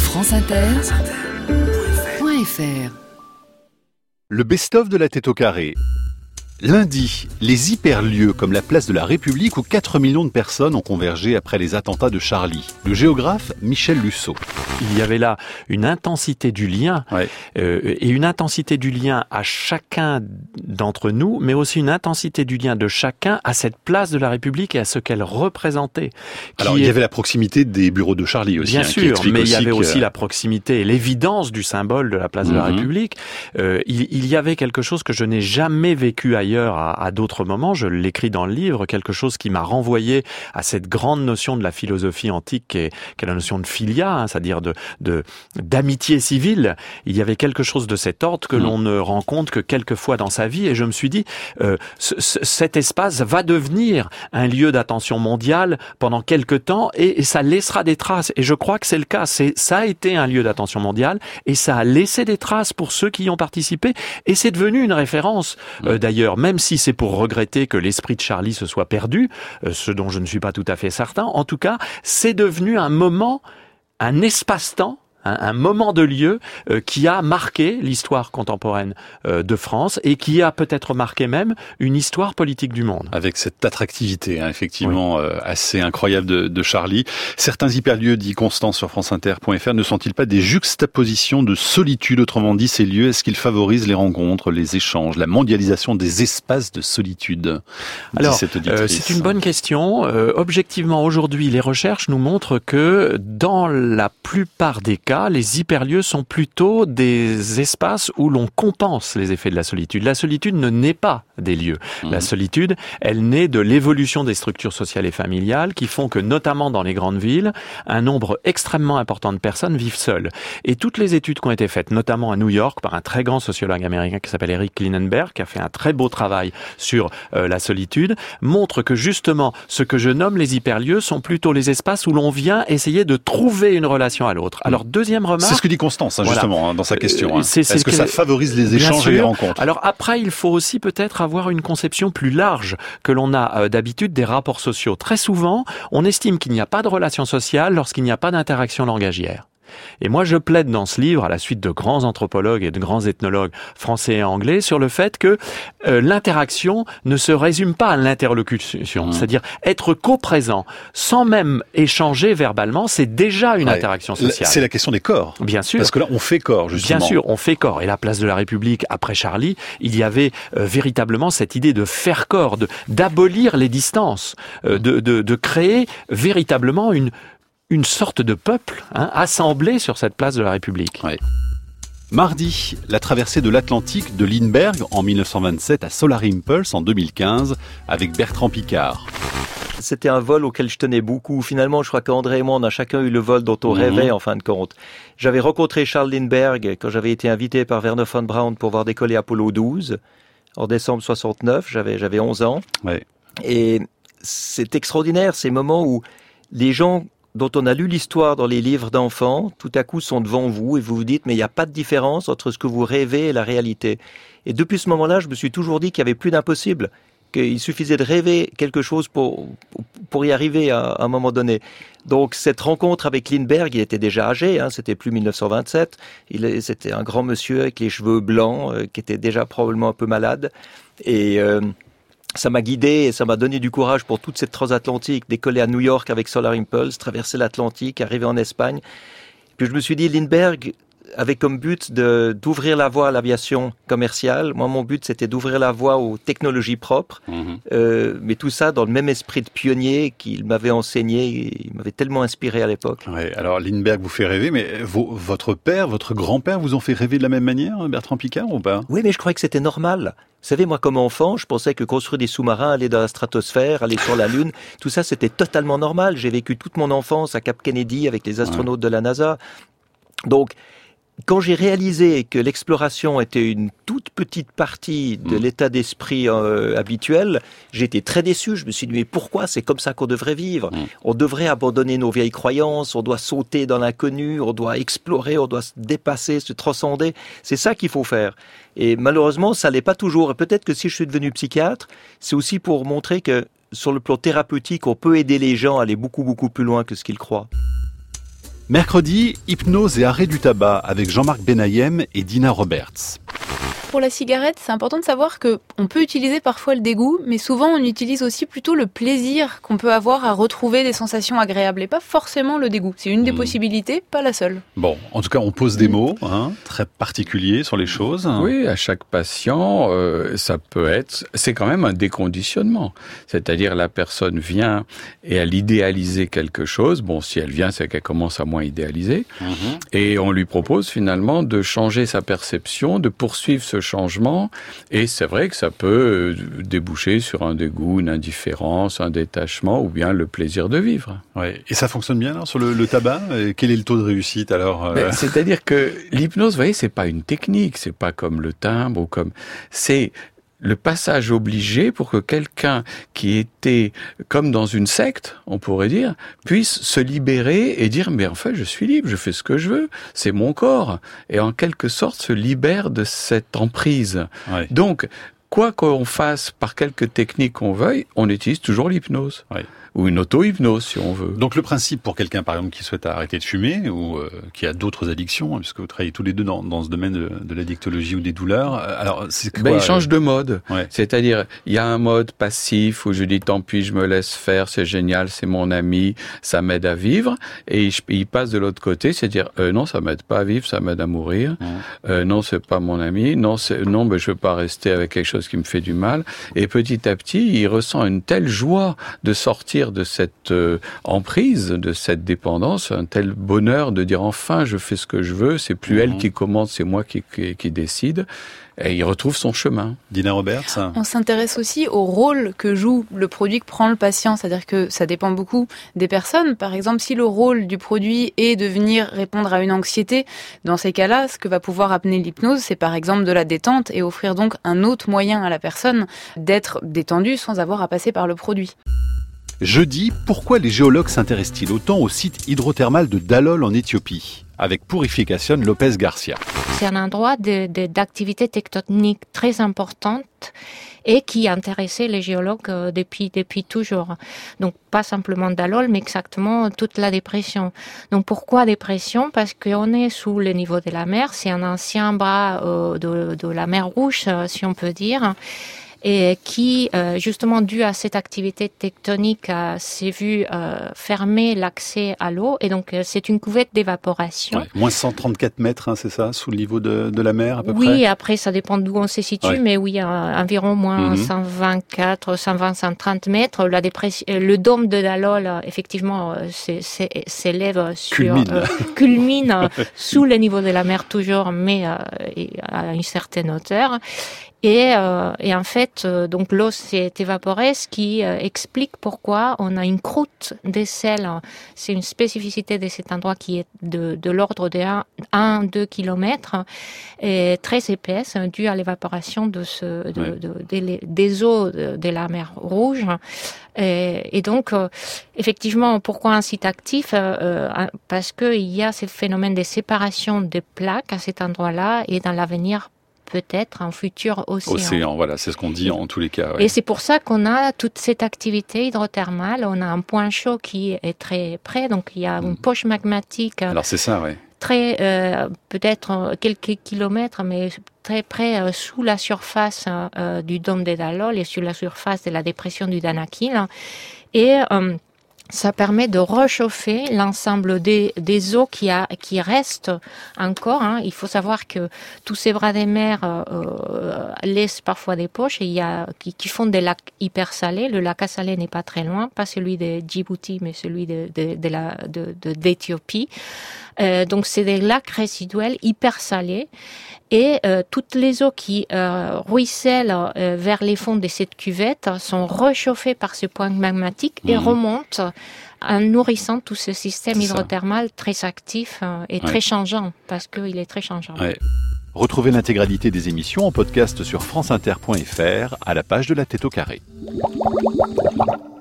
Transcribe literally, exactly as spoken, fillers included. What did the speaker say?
France Inter point F R. Le best-of de la tête au carré. Lundi, les hyperlieux comme la place de la République où quatre millions de personnes ont convergé après les attentats de Charlie. Le géographe Michel Lusseau. Il y avait là une intensité du lien, Ouais. euh, et une intensité du lien à chacun d'entre nous, mais aussi une intensité du lien de chacun à cette place de la République et à ce qu'elle représentait. Alors il y est... avait la proximité des bureaux de Charlie aussi. Bien hein, sûr, mais il y avait que... aussi la proximité et l'évidence du symbole de la place mm-hmm. de la République. Euh, il, il y avait quelque chose que je n'ai jamais vécu ailleurs à, à d'autres moments, je l'écris dans le livre, quelque chose qui m'a renvoyé à cette grande notion de la philosophie antique qui est, qui est la notion de philia, hein, c'est-à-dire de, de, d'amitié civile. Il y avait quelque chose de cet ordre que mmh. l'on ne rencontre que quelques fois dans sa vie, et je me suis dit, euh, ce, ce, cet espace va devenir un lieu d'attention mondiale pendant quelque temps, et, et ça laissera des traces, et je crois que c'est le cas. C'est, ça a été un lieu d'attention mondiale, et ça a laissé des traces pour ceux qui y ont participé, et c'est devenu une référence, mmh. euh, d'ailleurs, même si c'est pour regretter que l'esprit de Charlie se soit perdu, euh, ce dont je ne suis pas tout à fait certain, en tout cas, c'est devenu un moment, un espace-temps, un, un moment de lieu euh, qui a marqué l'histoire contemporaine euh, de France et qui a peut-être marqué même une histoire politique du monde. Avec cette attractivité, hein, effectivement, oui. euh, assez incroyable de, de Charlie. Certains hyperlieux, dit Constance sur France Inter point F R, ne sont-ils pas des juxtapositions de solitude? Autrement dit, ces lieux, est-ce qu'ils favorisent les rencontres, les échanges, la mondialisation des espaces de solitude? Alors, euh, c'est une bonne question. Euh, objectivement, aujourd'hui, les recherches nous montrent que dans la plupart des cas, les hyperlieux sont plutôt des espaces où l'on compense les effets de la solitude. La solitude ne naît pas des lieux. Mmh. La solitude, elle naît de l'évolution des structures sociales et familiales qui font que, notamment dans les grandes villes, un nombre extrêmement important de personnes vivent seules. Et toutes les études qui ont été faites, notamment à New York, par un très grand sociologue américain qui s'appelle Eric Klinenberg, qui a fait un très beau travail sur euh, la solitude, montrent que justement, ce que je nomme les hyperlieux sont plutôt les espaces où l'on vient essayer de trouver une relation à l'autre. Alors, deuxième remarque... C'est ce que dit Constance, hein, voilà. justement, hein, dans sa question. Hein. C'est, c'est Est-ce que, que ça favorise les échanges et les rencontres? Alors après, il faut aussi peut-être avoir une conception plus large que l'on a euh, d'habitude des rapports sociaux. Très souvent, on estime qu'il n'y a pas de relation sociale lorsqu'il n'y a pas d'interaction langagière. Et moi, je plaide dans ce livre, à la suite de grands anthropologues et de grands ethnologues français et anglais, sur le fait que euh, l'interaction ne se résume pas à l'interlocution. Mmh. C'est-à-dire être co-présent, sans même échanger verbalement, c'est déjà une ouais. interaction sociale. C'est la question des corps. Bien sûr. Parce que là, on fait corps, justement. Bien sûr, on fait corps. Et la place de la République, après Charlie, il y avait euh, véritablement cette idée de faire corps, de, d'abolir les distances, euh, de, de, de créer véritablement une... une sorte de peuple hein, assemblé sur cette place de la République. Ouais. Mardi, la traversée de l'Atlantique de Lindbergh en dix-neuf cent vingt-sept à Solar Impulse en deux mille quinze avec Bertrand Piccard. C'était un vol auquel je tenais beaucoup. Finalement, je crois qu'André et moi, on a chacun eu le vol dont on mmh. rêvait en fin de compte. J'avais rencontré Charles Lindbergh quand j'avais été invité par Wernher von Braun pour voir décoller Apollo douze en décembre soixante-neuf. J'avais, j'avais onze ans. Ouais. Et c'est extraordinaire, ces moments où les gens dont on a lu l'histoire dans les livres d'enfants, tout à coup sont devant vous et vous vous dites mais il n'y a pas de différence entre ce que vous rêvez et la réalité. Et depuis ce moment-là, je me suis toujours dit qu'il n'y avait plus d'impossible, qu'il suffisait de rêver quelque chose pour, pour y arriver à, à un moment donné. Donc cette rencontre avec Lindbergh, il était déjà âgé, hein, c'était plus dix-neuf cent vingt-sept, il, c'était un grand monsieur avec les cheveux blancs, euh, qui était déjà probablement un peu malade. Et... Euh, ça m'a guidé et ça m'a donné du courage pour toute cette transatlantique, décoller à New York avec Solar Impulse, traverser l'Atlantique, arriver en Espagne. Puis je me suis dit, Lindbergh avait comme but de, d'ouvrir la voie à l'aviation commerciale. Moi, mon but, c'était d'ouvrir la voie aux technologies propres. Mmh. Euh, mais tout ça dans le même esprit de pionnier qu'il m'avait enseigné. Il m'avait tellement inspiré à l'époque. Ouais, alors, Lindbergh vous fait rêver, mais vos, votre père, votre grand-père vous ont fait rêver de la même manière, Bertrand Piccard, ou pas? Oui, mais je croyais que c'était normal. Vous savez, moi, comme enfant, je pensais que construire des sous-marins, aller dans la stratosphère, aller sur la Lune, tout ça, c'était totalement normal. J'ai vécu toute mon enfance à Cap Kennedy avec les astronautes ouais. de la NASA. Donc, quand j'ai réalisé que l'exploration était une toute petite partie de mmh. l'état d'esprit euh, habituel, j'ai été très déçu. Je me suis dit, mais pourquoi c'est comme ça qu'on devrait vivre? mmh. On devrait abandonner nos vieilles croyances, on doit sauter dans l'inconnu, on doit explorer, on doit se dépasser, se transcender. C'est ça qu'il faut faire. Et malheureusement, ça l'est pas toujours. Et peut-être que si je suis devenu psychiatre, c'est aussi pour montrer que sur le plan thérapeutique, on peut aider les gens à aller beaucoup, beaucoup plus loin que ce qu'ils croient. Mercredi, hypnose et arrêt du tabac avec Jean-Marc Benayem et Dina Roberts. Pour la cigarette, c'est important de savoir que on peut utiliser parfois le dégoût, mais souvent on utilise aussi plutôt le plaisir qu'on peut avoir à retrouver des sensations agréables et pas forcément le dégoût. C'est une des mmh. possibilités, pas la seule. Bon, en tout cas, on pose des mots hein, très particuliers sur les choses. Oui, à chaque patient, euh, ça peut être... C'est quand même un déconditionnement. C'est-à-dire la personne vient et elle idéalise quelque chose. Bon, si elle vient, c'est qu'elle commence à moins idéaliser. Mmh. Et on lui propose finalement de changer sa perception, de poursuivre ce changement, et c'est vrai que ça peut déboucher sur un dégoût, une indifférence, un détachement, ou bien le plaisir de vivre. Ouais. Et ça fonctionne bien alors sur le, le tabac. Et quel est le taux de réussite alors euh... ben, c'est-à-dire que l'hypnose, vous voyez, c'est pas une technique, c'est pas comme le timbre ou comme c'est le passage obligé pour que quelqu'un qui était comme dans une secte, on pourrait dire, puisse se libérer et dire « mais en fait, je suis libre, je fais ce que je veux, c'est mon corps ». Et en quelque sorte, se libère de cette emprise. Ouais. Donc, quoi qu'on fasse par quelque technique qu'on veuille, on utilise toujours l'hypnose. Ouais. Ou une auto-hypnose, si on veut. Donc le principe pour quelqu'un, par exemple, qui souhaite arrêter de fumer ou euh, qui a d'autres addictions, puisque vous travaillez tous les deux dans, dans ce domaine de, de l'addictologie ou des douleurs, alors c'est quoi? Ben, il change de mode. Ouais. C'est-à-dire, il y a un mode passif où je dis tant pis, je me laisse faire, c'est génial, c'est mon ami, ça m'aide à vivre. Et il, il passe de l'autre côté, c'est-à-dire euh, non, ça m'aide pas à vivre, ça m'aide à mourir. Ouais. Euh, non, c'est pas mon ami. Non, c'est, non, ben, je veux pas rester avec quelque chose qui me fait du mal. Et petit à petit, il ressent une telle joie de sortir de cette euh, emprise, de cette dépendance, un tel bonheur de dire enfin je fais ce que je veux, c'est plus mmh. elle qui commande, c'est moi qui, qui, qui décide. Et il retrouve son chemin. Dina Roberts. On s'intéresse aussi au rôle que joue le produit que prend le patient, c'est-à-dire que ça dépend beaucoup des personnes. Par exemple, si le rôle du produit est de venir répondre à une anxiété, dans ces cas-là, ce que va pouvoir amener l'hypnose, c'est par exemple de la détente et offrir donc un autre moyen à la personne d'être détendue sans avoir à passer par le produit. Jeudi, pourquoi les géologues s'intéressent-ils autant au site hydrothermal de Dalol en Éthiopie, avec Purification Lopez Garcia? C'est un endroit de, de, d'activité tectonique très importante et qui intéressait les géologues depuis, depuis toujours. Donc pas simplement Dalol, mais exactement toute la dépression. Donc pourquoi dépression? Parce qu'on est sous le niveau de la mer, c'est un ancien bras euh, de, de la mer Rouge, si on peut dire. Et qui, euh, justement, dû à cette activité tectonique, euh, s'est vu euh, fermer l'accès à l'eau. Et donc, euh, c'est une cuvette d'évaporation. Ouais, moins cent trente-quatre mètres, hein, c'est ça, sous le niveau de, de la mer, à peu oui, près? Oui, après, ça dépend d'où on se situe, ouais. mais oui, euh, environ moins mm-hmm. cent vingt-quatre, cent vingt, cent trente mètres. La dépression, le dôme de Dalol, euh, effectivement, euh, c'est, c'est, s'élève sur... Culmine. Euh, culmine euh, sous le niveau de la mer, toujours, mais euh, à une certaine hauteur. Et, euh, et en fait, euh, donc l'eau s'est évaporée, ce qui euh, explique pourquoi on a une croûte des sels. C'est une spécificité de cet endroit qui est de, de l'ordre de un à deux kilomètres, et très épaisse, due à l'évaporation de ce, de, ouais. de, de, de, des eaux de, de la mer Rouge. Et, et donc, euh, effectivement, pourquoi un site actif? euh, Parce qu'il y a ce phénomène de séparation des plaques à cet endroit-là, et dans l'avenir, peut-être un futur océan. Océan, voilà, c'est ce qu'on dit en tous les cas. Ouais. Et c'est pour ça qu'on a toute cette activité hydrothermale. On a un point chaud qui est très près, donc il y a une poche magmatique. Alors c'est ça, oui. Très, euh, peut-être quelques kilomètres, mais très près euh, sous la surface euh, du dôme de Dalol et sur la surface de la dépression du Danakil. Et euh, ça permet de réchauffer l'ensemble des, des eaux qui, a, qui restent encore. Hein. Il faut savoir que tous ces bras des mers euh, laissent parfois des poches et il y a, qui, qui font des lacs hyper salés. Le lac à salé n'est pas très loin, pas celui de Djibouti, mais celui de, de, de la, de, de, d'Éthiopie. Euh, donc c'est des lacs résiduels hyper salés. Et euh, toutes les eaux qui euh, ruissellent euh, vers les fonds de cette cuvette sont réchauffées par ce point magmatique mmh. et remontent en nourrissant tout ce système C'est hydrothermal ça. très actif euh, et ouais. très changeant, parce qu'il est très changeant. Ouais. Retrouvez l'intégralité des émissions en podcast sur franceinter point f r à la page de la tête au carré.